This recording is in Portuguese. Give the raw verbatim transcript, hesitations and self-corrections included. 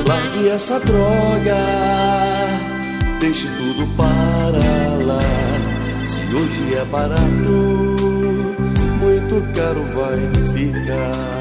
Largue essa droga, deixe tudo para lá. Se hoje é barato, muito caro vai ficar.